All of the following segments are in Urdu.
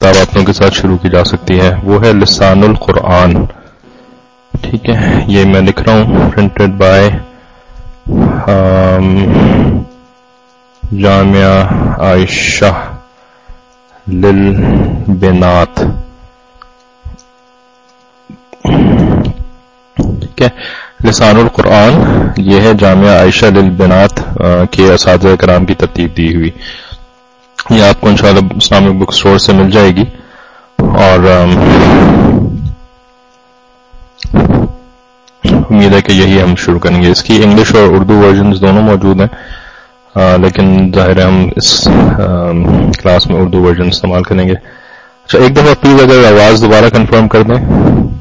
کتاب آپ لوگوں کے ساتھ شروع کی جا سکتی ہے، وہ ہے لسان القرآن. ٹھیک ہے، یہ میں لکھ رہا ہوں، پرنٹڈ بائی جامعہ عائشہ للبنات. ٹھیک ہے، لسان القرآن یہ ہے جامعہ عائشہ للبنات کے اساتذہ کرام کی ترتیب دی ہوئی. یہ آپ کو انشاءاللہ اسلامک بک سٹور سے مل جائے گی، اور امید ہے کہ یہی ہم شروع کریں گے. اس کی انگلش اور اردو ورژنز دونوں موجود ہیں، لیکن ظاہر ہے ہم اس کلاس میں اردو ورژن استعمال کریں گے. اچھا، ایک دفعہ پلیز اگر آواز دوبارہ کنفرم کر دیں.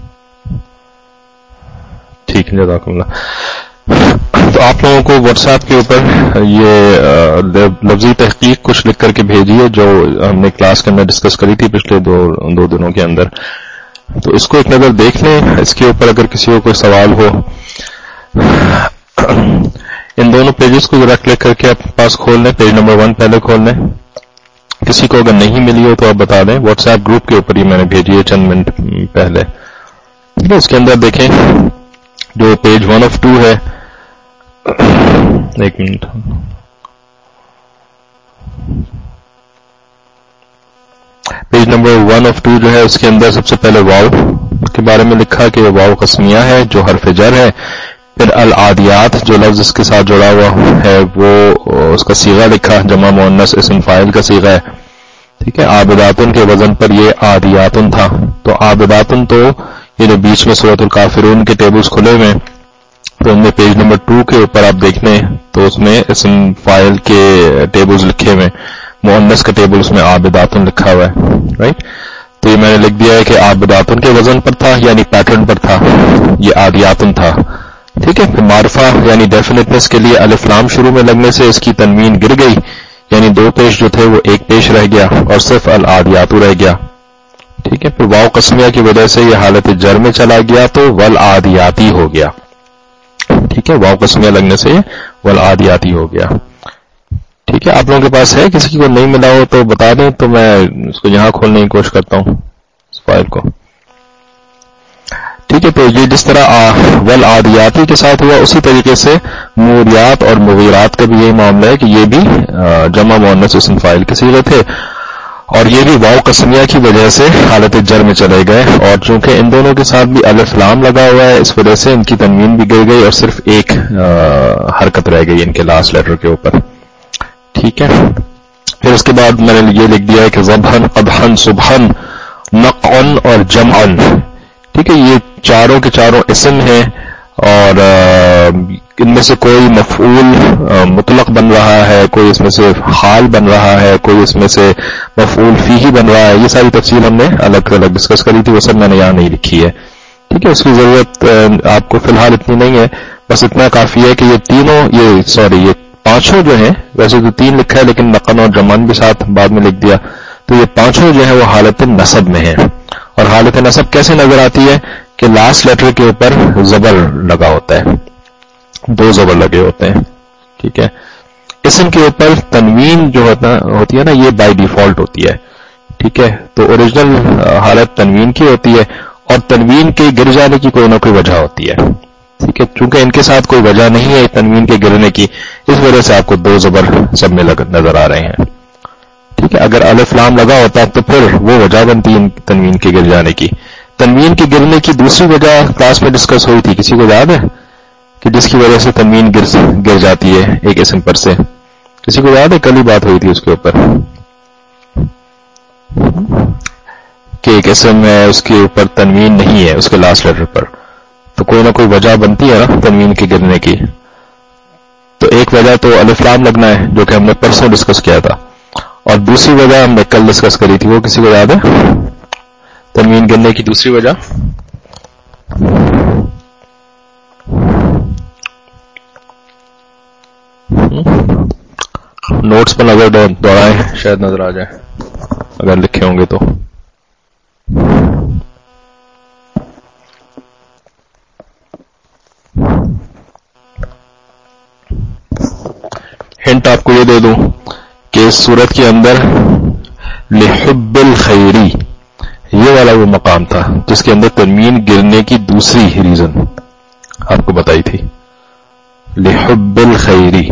ٹھیک ہے، جزاکم اللہ. تو آپ لوگوں کو واٹس ایپ کے اوپر یہ لفظی تحقیق کچھ لکھ کر کے بھیجیے جو ہم نے کلاس کے اندر ڈسکس کری تھی پچھلے دو دنوں کے اندر. تو اس کو ایک نظر دیکھ لیں. اس کے اوپر اگر کسی کو کوئی سوال ہو، ان دونوں پیجز کو ذرا کلک کر کے اپنے پاس کھول لیں. پیج نمبر 1 پہلے کھول لیں. کسی کو اگر نہیں ملی ہو تو آپ بتا دیں. واٹس ایپ گروپ کے اوپر ہی میں نے بھیجی ہے چند منٹ پہلے. اس کے اندر دیکھیں جو پیج 1 of 2 ہے. ایک منٹ، پیج نمبر 1 of 2 جو ہے اس کے اندر سب سے پہلے واو کے بارے میں لکھا کہ واو قسمیہ ہے جو حرف جر ہے. پھر العادیات جو لفظ اس کے ساتھ جڑا ہوا ہے وہ اس کا صیغہ لکھا، جمع مؤنث اسم فاعل کا صیغہ ہے. ٹھیک ہے، عابداتن کے وزن پر یہ عادیاتن تھا. تو عابداتن تو یہ جو بیچ میں سورۃ الکافرون کے ٹیبلز کھلے ہوئے ہیں، تو ان میں پیج نمبر 2 کے اوپر آپ دیکھ لیں تو اس میں اسم فاعل کے ٹیبلز لکھے ہوئے، مؤنث کا ٹیبل اس میں عابداتن لکھا ہوا ہے. رائٹ، تو یہ میں نے لکھ دیا ہے کہ عابداتن کے وزن پر تھا، یعنی پیٹرن پر تھا. یہ عادیاتن تھا. ٹھیک ہے، پھر معرفہ یعنی ڈیفینٹنس کے لیے الف لام شروع میں لگنے سے اس کی تنوین گر گئی، یعنی 2 پیش جو تھے وہ 1 پیش رہ گیا اور صرف العادیاتو رہ گیا. ٹھیک ہے، پھر واو قسمیہ کی وجہ سے یہ حالت جر میں چلا گیا تو والعادیاتی ہو گیا. ٹھیک ہے، واو قسمیہ لگنے سے والعادیاتی ہو گیا. ٹھیک ہے، آپ لوگوں کے پاس ہے، کسی کو نہیں ملا ہو تو بتا دیں تو میں اس کو یہاں کھولنے کی کوشش کرتا ہوں اس فائل کو. ٹھیک ہے، تو یہ جس طرح والعادیاتی کے ساتھ ہوا اسی طریقے سے موریات اور مغیرات کا بھی یہی معاملہ ہے کہ یہ بھی جمع مؤنث اسم فاعل کے صیغے تھے، اور یہ بھی واو قسمیہ کی وجہ سے حالت جر میں چلے گئے. اور چونکہ ان دونوں کے ساتھ بھی الف لام لگا ہوا ہے اس وجہ سے ان کی تنوین بھی گر گئی اور صرف ایک حرکت رہ گئی ان کے لاسٹ لیٹر کے اوپر. ٹھیک ہے، پھر اس کے بعد میں نے یہ لکھ دیا ہے کہ ضبحن، قدحن، صبحن، نقعن اور جمعن. ٹھیک ہے، یہ چاروں کے چاروں اسم ہیں، اور ان میں سے کوئی مفعول مطلق بن رہا ہے، کوئی اس میں سے حال بن رہا ہے، کوئی اس میں سے مفعول فیہ بن رہا ہے. یہ ساری تفصیل ہم نے الگ الگ ڈسکس کری تھی، وہ سب میں نے یہاں نہیں لکھی ہے. ٹھیک ہے، اس کی ضرورت آپ کو فی الحال اتنی نہیں ہے. بس اتنا کافی ہے کہ یہ پانچوں جو ہیں، ویسے تو 3 لکھا ہے لیکن نقن اور جمعن بھی ساتھ بعد میں لکھ دیا، تو یہ پانچوں جو ہیں وہ حالت نصب میں ہیں. اور حالت نصب کیسے نظر آتی ہے کہ لاسٹ لیٹر کے اوپر زبر لگا ہوتا ہے، 2 زبر لگے ہوتے ہیں. ٹھیک ہے، اسم کے اوپر تنوین جو ہوتی ہے نا، یہ بائی ڈیفالٹ ہوتی ہے. ٹھیک ہے، تو اوریجنل حالت تنوین کی ہوتی ہے، اور تنوین کے گر جانے کی کوئی نہ کوئی وجہ ہوتی ہے. ٹھیک ہے، چونکہ ان کے ساتھ کوئی وجہ نہیں ہے تنوین کے گرنے کی، اس وجہ سے آپ کو 2 زبر سب میں نظر آ رہے ہیں. ٹھیک ہے، اگر الف لام لگا ہوتا تو پھر وہ وجہ بنتی ہے تنوین کے گر جانے کی. تنوین کے گرنے کی دوسری وجہ کلاس میں ڈسکس ہوئی تھی، کسی کو یاد ہے کہ جس کی وجہ سے تنوین گر جاتی ہے ایک اسم پر سے؟ کسی کو یاد ہے؟ کل ہی بات ہوئی تھی اس کے اوپر کہ ایک اسم ہے اس کے اوپر تنوین نہیں ہے اس کے لاسٹ لیٹر پر، تو کوئی نہ کوئی وجہ بنتی ہے نا تنوین کے گرنے کی. تو ایک وجہ تو الف لام لگنا ہے جو کہ ہم نے پرسوں ڈسکس کیا تھا، اور دوسری وجہ ہم نے کل ڈسکس کری تھی، وہ کسی کو یاد ہے تنوین گرنے کی دوسری وجہ؟ نوٹس پر نظر دوڑائیں، شاید نظر آ جائے اگر لکھے ہوں گے تو. ہنٹ آپ کو یہ دے دوں کہ اس صورت کے اندر لحب الخیری، یہ والا وہ مقام تھا جس کے اندر تنوین گرنے کی دوسری ریزن آپ کو بتائی تھی، لحب الخیری.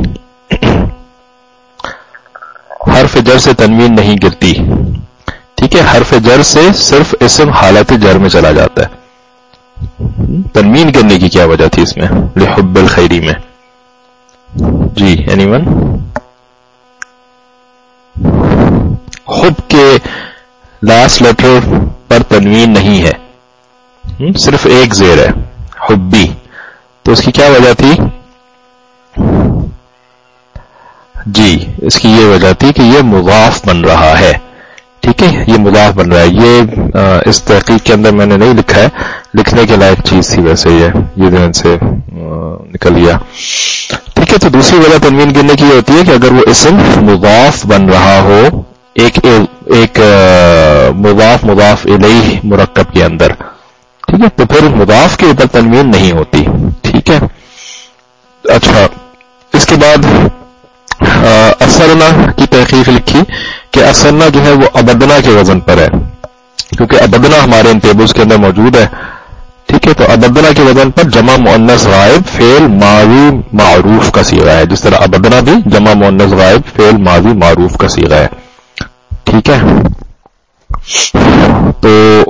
حرف جر سے تنوین نہیں گرتی، ٹھیک ہے، حرف جر سے صرف اسم حالت جر میں چلا جاتا ہے. تنوین کرنے کی کیا وجہ تھی اس میں لحب الخیری میں؟ جی اینی ون؟ حب کے لاسٹ لیٹر پر تنوین نہیں ہے، صرف ایک زیر ہے، حبی. تو اس کی کیا وجہ تھی؟ جی اس کی یہ وجہ تھی کہ یہ مضاف بن رہا ہے، ٹھیک ہے، یہ مضاف بن رہا ہے. یہ اس تحقیق کے اندر میں نے نہیں لکھا ہے، لکھنے کے لائق چیز تھی ویسے، یہ ذہن سے نکل گیا. ٹھیک ہے، تو دوسری وجہ تنوین گرنے کی یہ ہوتی ہے کہ اگر وہ اسم مضاف بن رہا ہو ایک مضاف الیہ مرکب کے اندر، ٹھیک ہے، تو پھر مضاف کے اوپر تنوین نہیں ہوتی. ٹھیک ہے. اچھا، اس کے بعد اثرنا کی تحقیق لکھی کہ اثرنا جو ہے وہ ابدنا کے وزن پر ہے، کیونکہ ابدنا ہمارے ان ٹیبلز کے اندر موجود ہے. ٹھیک ہے، تو ابدنا کے وزن پر جمع مؤنث غائب فعل ماضی معروف کا صیغہ ہے، جس طرح ابدنا بھی جمع مؤنث غائب فعل ماضی معروف کا صیغہ ہے. ٹھیک ہے، تو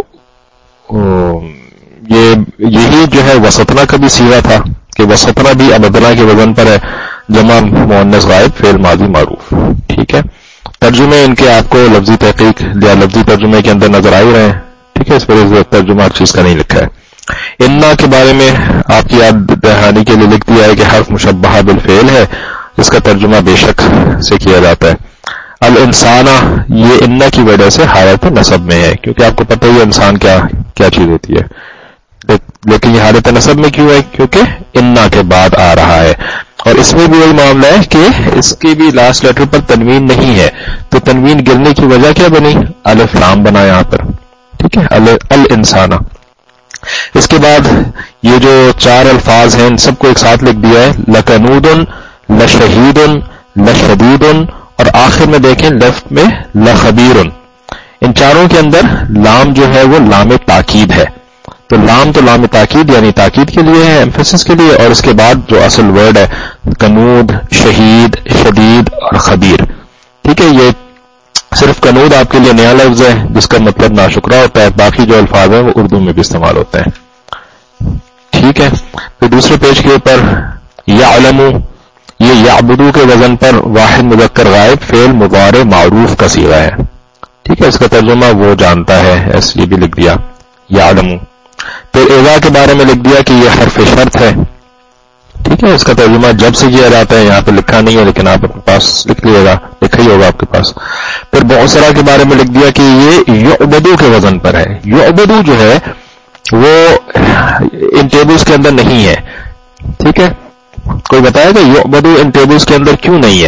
یہی جو ہے وسطنا کا بھی صیغہ تھا کہ وسطنا بھی ابدنا کے وزن پر ہے، جمع مؤنث غائب فعل ماضی معروف. ٹھیک ہے، ترجمے ان کے آپ کو لفظی تحقیق یا لفظی ترجمے کے اندر نظر آ ہی رہے ہیں. ٹھیک ہے، اس وجہ سے ترجمہ ہر چیز کا نہیں لکھا ہے. انا کے بارے میں آپ کی یاد دہانی کے لیے لکھ دیا ہے کہ حرف مشبہ بالفعل ہے، اس کا ترجمہ بے شک سے کیا جاتا ہے. الانسانہ یہ انا کی وجہ سے حالت نصب میں ہے، کیونکہ آپ کو پتہ ہی انسان کیا چیز ہوتی ہے، لیکن یہ حالت نصب میں کیوں ہے؟ کیونکہ انا کے بعد آ رہا ہے. اور اس میں بھی وہی معاملہ ہے کہ اس کی بھی لاسٹ لیٹر پر تنوین نہیں ہے، تو تنوین گرنے کی وجہ کیا بنی؟ الف لام بنا یہاں پر. ٹھیک ہے، الانسانہ. اس کے بعد یہ جو چار الفاظ ہیں ان سب کو ایک ساتھ لکھ دیا ہے، لکنود، لشہید، لشدید، اور آخر میں دیکھیں لیفٹ میں لخبیر. ان چاروں کے اندر لام جو ہے وہ لام تاکید ہے. تو لام تاکید یعنی تاکید کے لیے ہے، ایمفیسس کے لیے، اور اس کے بعد جو اصل ورڈ ہے کنود، شہید، شدید اور خبیر. ٹھیک ہے، یہ صرف کنود آپ کے لیے نیا لفظ ہے جس کا مطلب ناشکرا ہوتا ہے، باقی جو الفاظ ہیں وہ اردو میں بھی استعمال ہوتے ہیں. ٹھیک ہے، پھر دوسرے پیج کے اوپر یعلم، یہ یعبدو کے وزن پر واحد مذکر غائب فعل مضارع معروف کا صیغہ ہے. ٹھیک ہے، اس کا ترجمہ وہ جانتا ہے، ایسے یہ بھی لکھ دیا یعلم. پھر اذا کے بارے میں لکھ دیا کہ یہ حرف شرط ہے. ٹھیک ہے، اس کا ترجمہ جب سے کیا جاتا ہے، یہاں پہ لکھا نہیں ہے لیکن آپ اپنے پاس لکھ لیے گا، لکھا ہی ہوگا آپ کے پاس. پھر بعثرہ کے بارے میں لکھ دیا کہ یہ یعبدو کے وزن پر ہے. یعبدو جو ہے وہ ان ٹیبلز کے اندر نہیں ہے. ٹھیک ہے، کوئی بتائے گا یعبدو ان ٹیبلز کے اندر کیوں نہیں ہے؟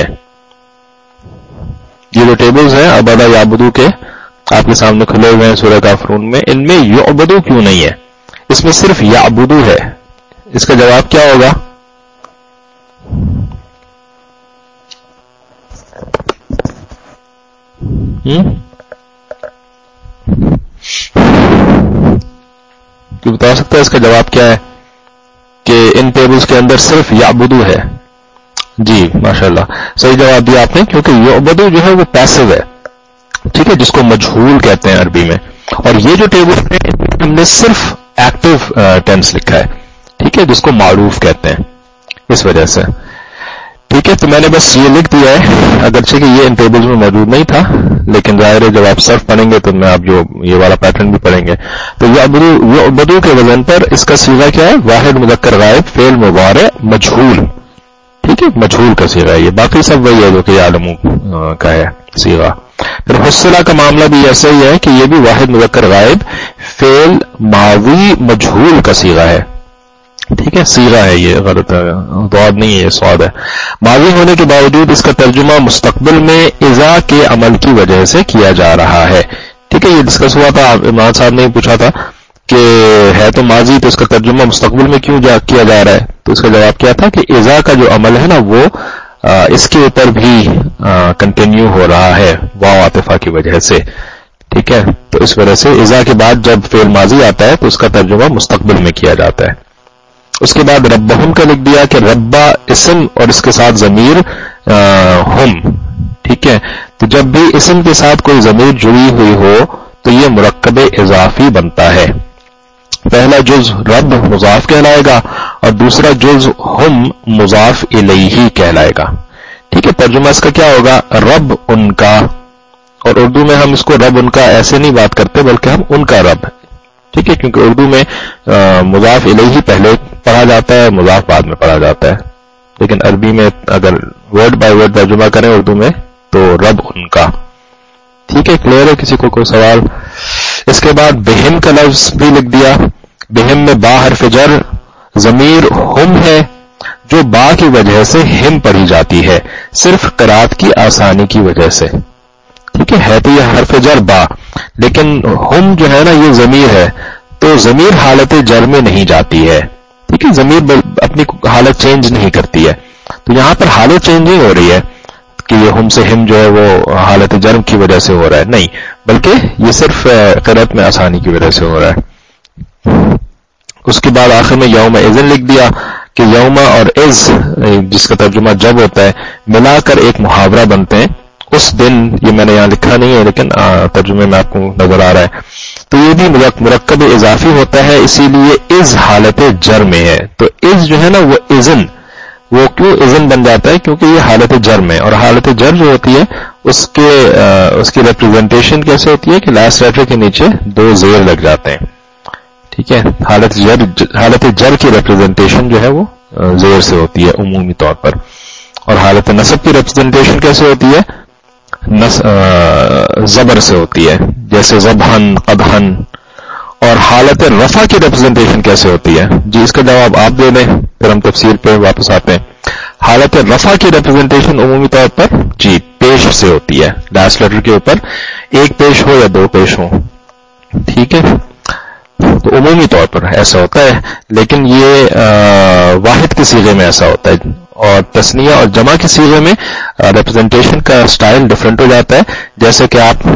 یہ جو ٹیبلز ہیں عبادہ یعبدو کے آپ کے سامنے کھلے ہوئے ہیں سورہ کافرون میں، ان میں یعبدو کیوں نہیں ہے؟ اس میں صرف یعبدو ہے. اس کا جواب کیا ہوگا؟ تو بتا سکتا ہے اس کا جواب کیا ہے کہ ان ٹیبلز کے اندر صرف یعبدو ہے؟ جی ماشاءاللہ صحیح جواب دیا آپ نے، کیونکہ یعبدو جو ہے وہ پیسو ہے. ٹھیک ہے، جس کو مجہول کہتے ہیں عربی میں، اور یہ جو ٹیبل ہے ہم نے صرف ایکٹیو ٹینس لکھا ہے. ٹھیک ہے، جس کو معروف کہتے ہیں، اس وجہ سے. ٹھیک ہے، تو میں نے بس یہ لکھ دیا ہے، اگرچہ کہ یہ ان ٹیبلز میں موجود نہیں تھا، لیکن ظاہر ہے جب آپ صرف پڑھیں گے تو میں آپ جو یہ والا پیٹرن بھی پڑھیں گے. تو یعبدو کے وزن پر اس کا صیغہ کیا ہے؟ واحد مذکر غائب فعل مضارع مجہول. ٹھیک ہے، مجہول کا صیغہ ہے یہ، باقی سب وہی ہے جو کہ یعلمو کا ہے صیغہ. پھر حصلہ کا معاملہ بھی ایسا ہی ہے کہ یہ بھی واحد مذکر غائب فعل ماضی مجہول کا صیغہ ہے. ٹھیک ہے، صیغہ ہے، یہ غلط ہے، ضاد نہیں ہے، یہ صاد ہے. ماضی ہونے کے باوجود اس کا ترجمہ مستقبل میں اذا کے عمل کی وجہ سے کیا جا رہا ہے. ٹھیک ہے، یہ ڈسکس ہوا تھا، عمران صاحب نے پوچھا تھا کہ ہے تو ماضی تو اس کا ترجمہ مستقبل میں کیوں کیا جا رہا ہے؟ تو اس کا جواب کیا تھا کہ اذا کا جو عمل ہے نا وہ اس کے اوپر بھی کنٹینیو ہو رہا ہے واو عاطفہ کی وجہ سے. ٹھیک ہے, تو اس وجہ سے اذا کے بعد جب فعل ماضی آتا ہے تو اس کا ترجمہ مستقبل میں کیا جاتا ہے. اس کے بعد ربہم کا لکھ دیا کہ ربا اسم اور اس کے ساتھ ضمیر ہم. ٹھیک ہے, تو جب بھی اسم کے ساتھ کوئی ضمیر جڑی ہوئی ہو تو یہ مرکب اضافی بنتا ہے. پہلا جز رب مضاف کہلائے گا اور دوسرا جز ہم مضاف الیہ کہلائے گا. ٹھیک ہے, ترجمہ اس کا کیا ہوگا؟ رب ان کا. اور اردو میں ہم اس کو رب ان کا ایسے نہیں بات کرتے بلکہ ہم ان کا رب. ٹھیک ہے, کیونکہ اردو میں مضاف الیہ پہلے پڑھا جاتا ہے, مضاف بعد میں پڑھا جاتا ہے. لیکن عربی میں اگر ورڈ بائی ورڈ ترجمہ کریں اردو میں تو رب ان کا. ٹھیک ہے, کلیئر ہے کسی کو کوئی سوال؟ اس کے بعد بہم کا لفظ بھی لکھ دیا. بہم میں با حرف جر ضمیر ہم ہے جو با کی وجہ سے ہم پڑھی جاتی ہے, صرف قرات کی آسانی کی وجہ سے. ٹھیک ہے تو یہ حرف جر با, لیکن ہم جو ہے نا یہ ضمیر ہے, تو ضمیر حالت جر میں نہیں جاتی ہے. ٹھیک ہے, ضمیر اپنی حالت چینج نہیں کرتی ہے. تو یہاں پر حالت چینج نہیں ہو رہی ہے کہ یہ ہم سے ہم جو ہے وہ حالت جرم کی وجہ سے ہو رہا ہے, نہیں, بلکہ یہ صرف قرات میں آسانی کی وجہ سے ہو رہا ہے. اس کے بعد آخر میں یوم اذن لکھ دیا کہ یوم اور از جس کا ترجمہ جب ہوتا ہے ملا کر ایک محاورہ بنتے ہیں. اس دن, یہ میں نے یہاں لکھا نہیں ہے لیکن ترجمے میں آپ کو نظر آ رہا ہے, تو یہ بھی مرکب اضافی ہوتا ہے, اسی لیے از حالت جر میں ہے. تو از جو ہے نا وہ اذن, وہ کیوں اذن بن جاتا ہے؟ کیونکہ یہ حالت جر میں, اور حالت جر جو ہوتی ہے اس کی ریپرزنٹیشن کیسے ہوتی ہے کہ لاسٹ لیٹر کے نیچے دو زیر لگ جاتے ہیں. ٹھیک ہے, حالت جر کی ریپرزنٹیشن جو ہے وہ زیر سے ہوتی ہے عمومی طور پر, اور حالت نصب کی ریپرزنٹیشن کیسے ہوتی ہے؟ زبر سے ہوتی ہے, جیسے زبہن قدہن. اور حالت رفع کی ریپرزنٹیشن کیسے ہوتی ہے؟ جی اس کا جواب آپ دے دیں, پھر ہم تفسیر پہ واپس آتے ہیں. حالت رفع کی ریپرزنٹیشن عمومی طور پر جی پیش سے ہوتی ہے, لاسٹ لیٹر کے اوپر ایک پیش ہو یا دو پیش ہو. ٹھیک ہے, تو عمومی طور پر ایسا ہوتا ہے, لیکن یہ واحد کے صیغے میں ایسا ہوتا ہے, اور تثنیہ اور جمع کے صیغے میں ریپرزنٹیشن کا سٹائل ڈیفرنٹ ہو جاتا ہے. جیسے کہ آپ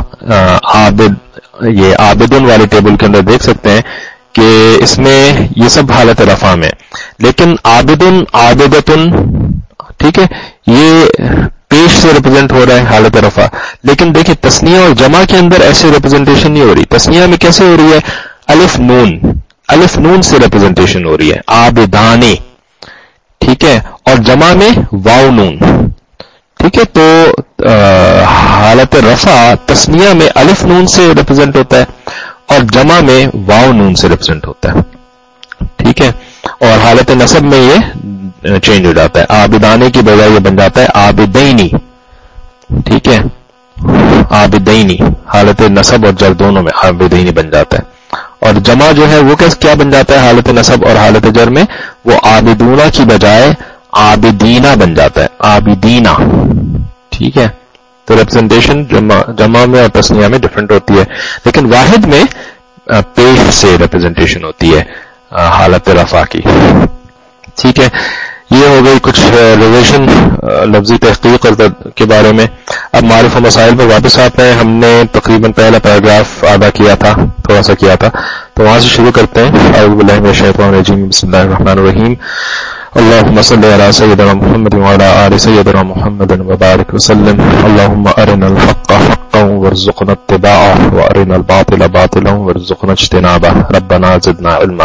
یہ عابدن والی ٹیبل کے اندر دیکھ سکتے ہیں کہ اس میں یہ سب حالت رفع میں, لیکن عابدن عابدتن, ٹھیک ہے, یہ پیش سے ریپرزینٹ ہو رہا ہے حالت رفع. لیکن دیکھیں تثنیہ اور جمع کے اندر ایسے ریپرزنٹیشن نہیں ہو رہی. تثنیہ میں کیسے ہو رہی ہے؟ الف نون سے ریپرزنٹیشن ہو رہی ہے, عابدانی. ٹھیک ہے, اور جمع میں واو نون. ٹھیک ہے, تو حالت رفع تثنیہ میں الف نون سے ریپرزینٹ ہوتا ہے اور جمع میں واو نون سے ریپرزینٹ ہوتا ہے. ٹھیک ہے, اور حالت نصب میں یہ چینج ہو جاتا ہے, عابدانے کی بجائے یہ بن جاتا ہے عابدینی. ٹھیک ہے, عابدینی حالت نصب اور جر دونوں میں عابدینی بن جاتا ہے. اور جمع جو ہے وہ کیا بن جاتا ہے حالت نصب اور حالت جر میں؟ وہ عابدونہ کی بجائے عابدینہ بن جاتا ہے, عابدینہ. ٹھیک ہے, تو ریپرزنٹیشن جمع میں اور تثنیہ میں ڈفرنٹ ہوتی ہے, لیکن واحد میں پیش سے ریپرزنٹیشن ہوتی ہے حالت رفع کی. ٹھیک ہے, یہ ہو گئی کچھ ریویژن لفظی تحقیق کے بارے میں. اب معرف و مسائل پر واپس آتے ہیں. ہم نے تقریباً پہلا پیراگراف آدھا کیا تھا, تھوڑا سا کیا تھا, تو وہاں سے شروع کرتے ہیں. اعوذ باللہ من الشیطان الرجیم, بسم اللہ الرحمن الرحیم. اللهم صل على سيدنا محمد وعلى آل سيدنا محمد وبارك وسلم. اللهم أرنا الحق حقا وارزقنا اتباعه وأرنا الباطل باطلا وارزقنا اجتنابه. ربنا زدنا علما.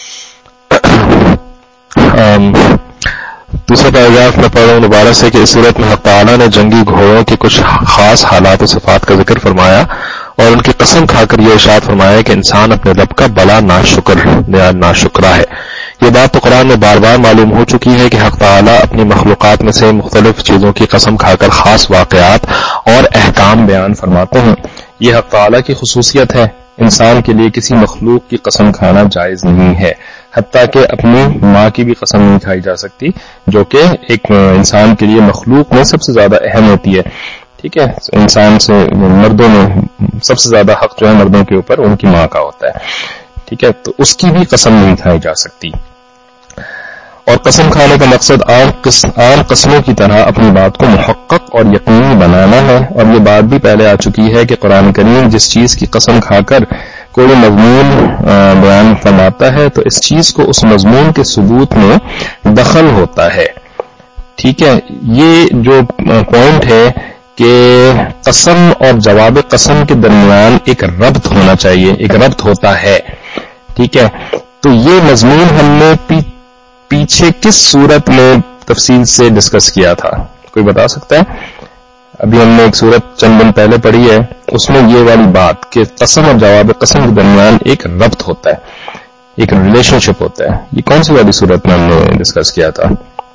دوسرا پیراگراف میں پڑھ رہا ہوں دوبارہ سے کہ اس صورت میں حق تعالیٰ نے جنگی گھوڑوں کے کچھ خاص حالات و صفات کا ذکر فرمایا اور ان کی قسم کھا کر یہ ارشاد فرمایا کہ انسان اپنے رب کا بڑا ناشکرا ہے. یہ بات تو قرآن میں بار بار معلوم ہو چکی ہے کہ حق تعالیٰ اپنی مخلوقات میں سے مختلف چیزوں کی قسم کھا کر خاص واقعات اور احکام بیان فرماتے ہیں. یہ حق تعالیٰ کی خصوصیت ہے. انسان کے لیے کسی مخلوق کی قسم کھانا جائز نہیں ہے, حتیٰ کہ اپنی ماں کی بھی قسم نہیں کھائی جا سکتی, جو کہ ایک انسان کے لیے مخلوق میں سب سے زیادہ اہم ہوتی ہے. ٹھیک ہے, انسان سے مردوں میں سب سے زیادہ حق جو ہے مردوں کے اوپر ان کی ماں کا ہوتا ہے. ٹھیک ہے, تو اس کی بھی قسم نہیں کھائی جا سکتی. اور قسم کھانے کا مقصد عام قسموں کی طرح اپنی بات کو محقق اور یقینی بنانا ہے، اور یہ بات بھی پہلے آ چکی ہے کہ قرآن کریم جس چیز کی قسم کھا کر کوئی مضمون بیان فرماتا ہے تو اس چیز کو اس مضمون کے ثبوت میں دخل ہوتا ہے. ٹھیک ہے، یہ جو پوائنٹ ہے کہ قسم اور جواب قسم کے درمیان ایک ربط ہونا چاہیے، ایک ربط ہوتا ہے. ٹھیک ہے، تو یہ مضمون ہم نے پیچھے کس صورت میں تفصیل سے ڈسکس کیا تھا؟ کوئی بتا سکتا ہے؟ ابھی ہم نے ایک صورت چند دن پہلے پڑھی ہے، اس میں یہ والی بات کہ قسم اور جواب قسم کے درمیان ایک ربط ہوتا ہے، ایک ریلیشن شپ ہوتا ہے. یہ کون سی والی صورت میں ہم نے ڈسکس کیا تھا؟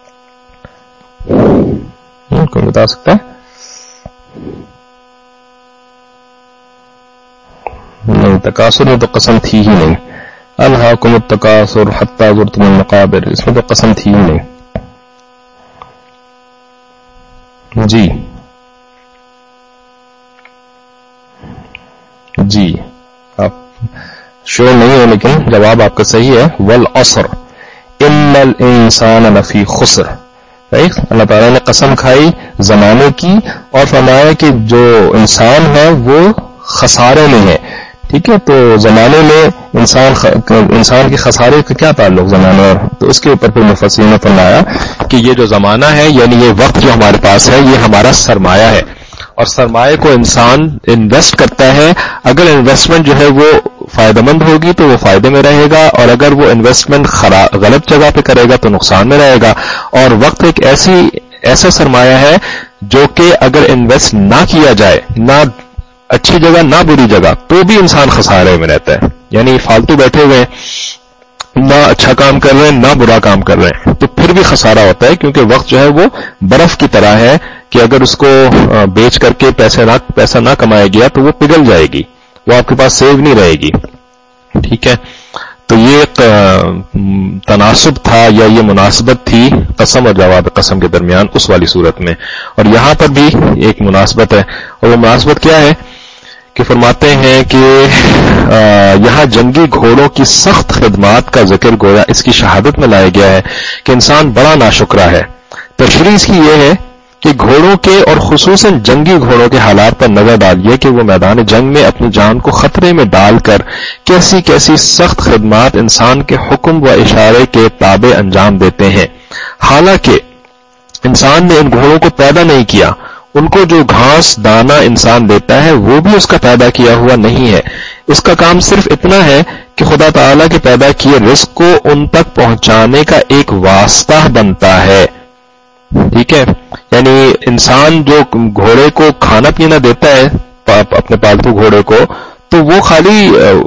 کوئی بتا سکتا ہے؟ نہیں، تکاثر میں تو قسم تھی ہی نہیں. الہاکم التکاثر حتی زرتم المقابر، اس میں تو قسم تھی ہی نہیں. جی جی، آپ شور نہیں ہے لیکن جواب آپ کا صحیح ہے. والعصر ان الانسان لفی خسر. اللہ تعالیٰ نے قسم کھائی زمانے کی اور فرمایا کہ جو انسان ہے وہ خسارے میں ہے. ٹھیک ہے، تو زمانے میں انسان کے خسارے کا کیا تعلق زمانے، اور تو اس کے اوپر پھر مفسرین نے فرمایا کہ یہ جو زمانہ ہے یعنی یہ وقت جو ہمارے پاس ہے یہ ہمارا سرمایہ ہے، اور سرمایہ کو انسان انویسٹ کرتا ہے. اگر انویسٹمنٹ جو ہے وہ فائدہ مند ہوگی تو وہ فائدے میں رہے گا، اور اگر وہ انویسٹمنٹ غلط جگہ پہ کرے گا تو نقصان میں رہے گا. اور وقت ایک ایسا سرمایہ ہے جو کہ اگر انویسٹ نہ کیا جائے، نہ اچھی جگہ نہ بری جگہ، تو بھی انسان خسارے میں رہتا ہے. یعنی فالتو بیٹھے ہوئے نہ اچھا کام کر رہے ہیں نہ برا کام کر رہے ہیں تو پھر بھی خسارہ ہوتا ہے، کیونکہ وقت جو ہے وہ برف کی طرح ہے کہ اگر اس کو بیچ کر کے پیسہ نہ کمایا گیا تو وہ پگھل جائے گی، وہ آپ کے پاس سیو نہیں رہے گی. ٹھیک ہے، تو یہ ایک تناسب تھا یا یہ مناسبت تھی قسم اور جواب قسم کے درمیان اس والی صورت میں. اور یہاں پر بھی ایک مناسبت ہے، اور وہ مناسبت کیا ہے کہ فرماتے ہیں کہ یہاں جنگی گھوڑوں کی سخت خدمات کا ذکر گویا اس کی شہادت میں لایا گیا ہے کہ انسان بڑا ناشکرا ہے. تشریح اس کی یہ ہے کہ گھوڑوں کے اور خصوصاً جنگی گھوڑوں کے حالات پر نظر ڈالیے کہ وہ میدان جنگ میں اپنی جان کو خطرے میں ڈال کر کیسی کیسی سخت خدمات انسان کے حکم و اشارے کے تابع انجام دیتے ہیں. حالانکہ انسان نے ان گھوڑوں کو پیدا نہیں کیا، ان کو جو گھاس دانا انسان دیتا ہے وہ بھی اس کا پیدا کیا ہوا نہیں ہے. اس کا کام صرف اتنا ہے کہ خدا تعالیٰ کے پیدا کیے رزق کو ان تک پہنچانے کا ایک واسطہ بنتا ہے. ٹھیک ہے، یعنی انسان جو گھوڑے کو کھانا پینا دیتا ہے اپنے پالتو گھوڑے کو، تو وہ خالی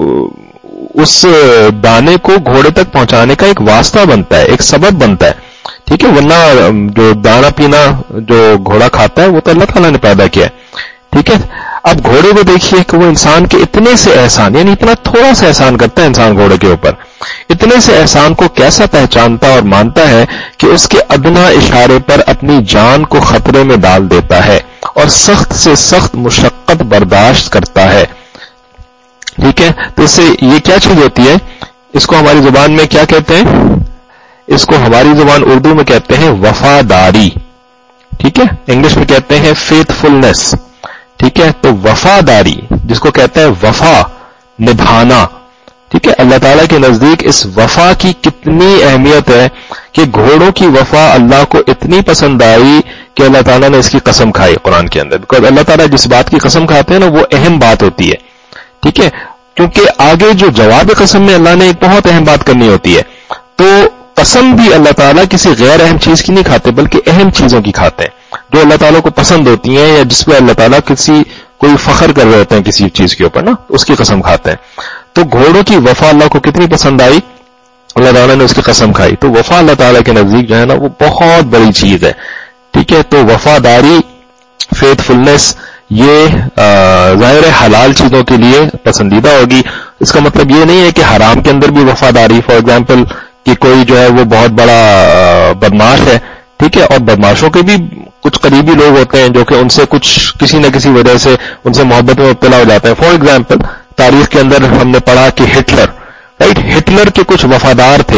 اس دانے کو گھوڑے تک پہنچانے کا ایک واسطہ بنتا ہے، ایک سبب بنتا ہے. ٹھیک ہے، ورنہ جو دانا پینا جو گھوڑا کھاتا ہے وہ تو اللہ تعالیٰ نے پیدا کیا ہے. ٹھیک ہے، اب گھوڑے کو دیکھیے کہ وہ انسان کے اتنے سے احسان، یعنی اتنا تھوڑا سا احسان کرتا ہے انسان گھوڑے کے اوپر، اتنے سے احسان کو کیسا پہچانتا اور مانتا ہے کہ اس کے ادنا اشارے پر اپنی جان کو خطرے میں ڈال دیتا ہے اور سخت سے سخت مشقت برداشت کرتا ہے. ٹھیک ہے، تو اس سے یہ کیا چیز ہوتی ہے، اس کو ہماری زبان میں کیا کہتے ہیں، اس کو ہماری زبان اردو میں کہتے ہیں وفاداری. ٹھیک ہے، انگلش میں کہتے ہیں فیتھ فلنس. ٹھیک ہے، تو وفاداری جس کو کہتے ہیں وفا، نبھانا. ٹھیک ہے، اللہ تعالیٰ کے نزدیک اس وفا کی کتنی اہمیت ہے کہ گھوڑوں کی وفا اللہ کو اتنی پسند آئی کہ اللہ تعالیٰ نے اس کی قسم کھائی قرآن کے اندر. بیکاز اللہ تعالیٰ جس بات کی قسم کھاتے ہیں نا وہ اہم بات ہوتی ہے. ٹھیک ہے، کیونکہ آگے جو جواب قسم میں اللہ نے ایک بہت اہم بات کرنی ہوتی ہے، تو قسم بھی اللہ تعالیٰ کسی غیر اہم چیز کی نہیں کھاتے بلکہ اہم چیزوں کی کھاتے ہیں جو اللہ تعالیٰ کو پسند ہوتی ہیں، یا جس پہ اللہ تعالیٰ کوئی فخر کر رہے ہوتے ہیں کسی چیز کے اوپر نا، اس کی قسم کھاتے ہیں. تو گھوڑوں کی وفا اللہ کو کتنی پسند آئی، اللہ تعالیٰ نے اس کی قسم کھائی. تو وفا اللہ تعالیٰ کے نزدیک جو ہے نا وہ بہت بڑی چیز ہے. ٹھیک ہے، تو وفاداری، فیتھ فلنس، یہ ظاہر حلال چیزوں کے لیے پسندیدہ ہوگی. اس کا مطلب یہ نہیں ہے کہ حرام کے اندر بھی وفاداری، فار ایگزامپل کہ کوئی جو ہے وہ بہت بڑا بدماش ہے، ٹھیک ہے، اور بدماشوں کے بھی کچھ قریبی لوگ ہوتے ہیں جو کہ ان سے کسی نہ کسی وجہ سے ان سے محبت میں مبتلا ہو جاتے ہیں. فار ایگزامپل تاریخ کے اندر ہم نے پڑھا کہ ہٹلر کے کچھ وفادار تھے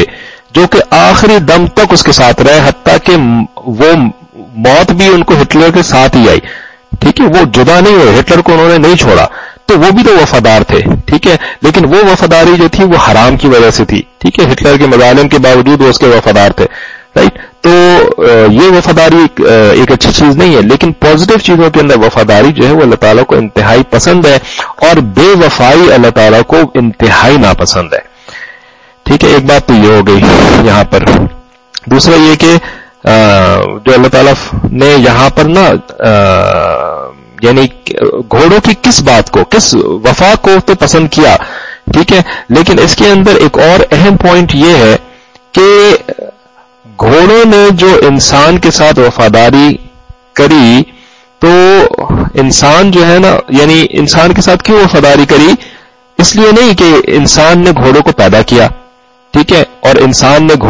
جو کہ آخری دم تک اس کے ساتھ رہے، حتیٰ کہ وہ موت بھی ان کو ہٹلر کے ساتھ ہی آئی. ٹھیک ہے، وہ جدا نہیں ہوئے، ہٹلر کو انہوں نے نہیں چھوڑا، تو وہ بھی تو وفادار تھے. ٹھیک ہے، لیکن وہ وفاداری جو تھی وہ حرام کی وجہ سے تھی. ٹھیک ہے، ہٹلر کے مظالم کے باوجود وہ اس کے وفادار تھے. رائٹ، تو یہ وفاداری ایک اچھی چیز نہیں ہے، لیکن پازیٹیو چیزوں کے اندر وفاداری جو ہے وہ اللہ تعالیٰ کو انتہائی پسند ہے، اور بے وفائی اللہ تعالیٰ کو انتہائی ناپسند ہے. ٹھیک ہے، ایک بات تو یہ ہو گئی یہاں پر. دوسرا یہ کہ جو اللہ تعالیٰ نے یہاں پر نا یعنی گھوڑوں کی کس بات کو، کس وفا کو تو پسند کیا. ٹھیک ہے، لیکن اس کے اندر ایک اور اہم پوائنٹ یہ ہے کہ گھوڑوں نے جو انسان کے ساتھ وفاداری کری، تو انسان جو ہے نا، یعنی انسان کے ساتھ کیوں وفاداری کری؟ اس لیے نہیں کہ انسان نے گھوڑوں کو پیدا کیا. ٹھیک ہے، اور انسان نے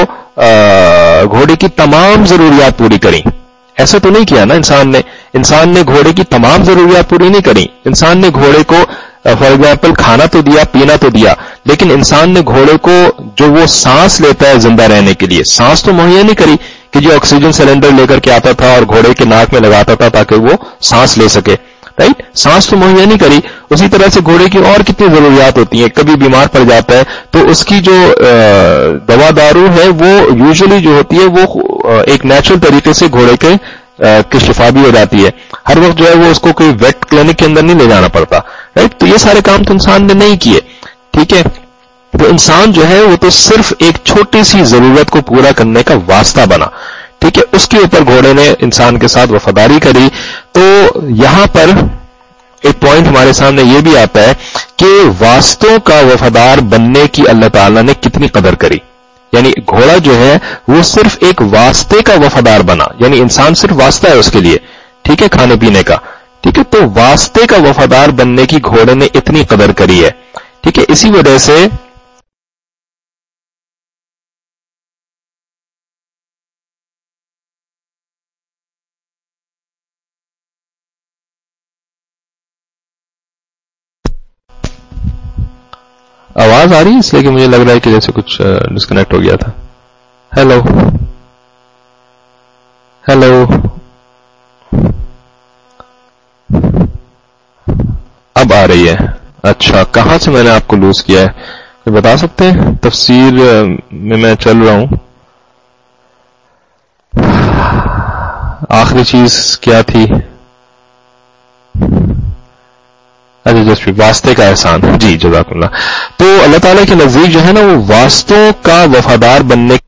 گھوڑے کی تمام ضروریات پوری کریں. ایسا تو نہیں کیا نا انسان نے گھوڑے کی تمام ضروریات پوری نہیں کریں. انسان نے گھوڑے کو فار ایگزامپل کھانا تو دیا، پینا تو دیا، لیکن انسان نے گھوڑے کو جو وہ سانس لیتا ہے زندہ رہنے کے لیے، سانس تو مہیا نہیں کری کہ جو آکسیجن سلنڈر لے کر کے آتا تھا اور گھوڑے کے ناک میں لگاتا تھا تاکہ وہ سانس لے سکے. رائٹ، سانس تو مہیا نہیں کری. اسی طرح سے گھوڑے کی اور کتنی ضروریات ہوتی ہیں. کبھی بیمار پڑ جاتا ہے تو اس کی جو دوا دارو ہے وہ یوزلی جو ہوتی ہے وہ ایک نیچرل طریقے سے گھوڑے کی شفا بھی ہو جاتی ہے. ہر وقت جو ہے وہ اس کو کوئی ویٹ کلینک کے اندر نہیں لے جانا پڑتا. رائٹ، تو یہ سارے کام تو انسان نے نہیں کیے. ٹھیک ہے، تو انسان جو ہے وہ تو صرف ایک چھوٹی سی ضرورت کو پورا کرنے کا واسطہ بنا. ٹھیک ہے، اس کے اوپر گھوڑے نے انسان کے ساتھ وفاداری کری. تو یہاں پر ایک پوائنٹ ہمارے سامنے یہ بھی آتا ہے کہ واسطوں کا وفادار بننے کی اللہ تعالیٰ نے کتنی قدر کری. یعنی گھوڑا جو ہے وہ صرف ایک واسطے کا وفادار بنا، یعنی انسان صرف واسطہ ہے اس کے لیے. ٹھیک ہے، کھانے پینے کا. ٹھیک ہے، تو واسطے کا وفادار بننے کی گھوڑے نے اتنی قدر کری ہے. ٹھیک ہے، اسی وجہ سے آواز آ رہی ہے، اس لیے کہ مجھے لگ رہا ہے کہ جیسے کچھ ڈسکنیکٹ ہو گیا تھا. ہیلو ہیلو، اب آ رہی ہے. اچھا، کہاں سے میں نے آپ کو لوز کیا ہے کوئی بتا سکتے ہیں؟ تفسیر میں چل رہا ہوں. آخری چیز کیا تھی؟ اچھا، جس واسطے کا احسان. جی، جزاک اللہ. تو اللہ تعالیٰ کے نزدیک جو ہے نا وہ واسطوں کا وفادار بننے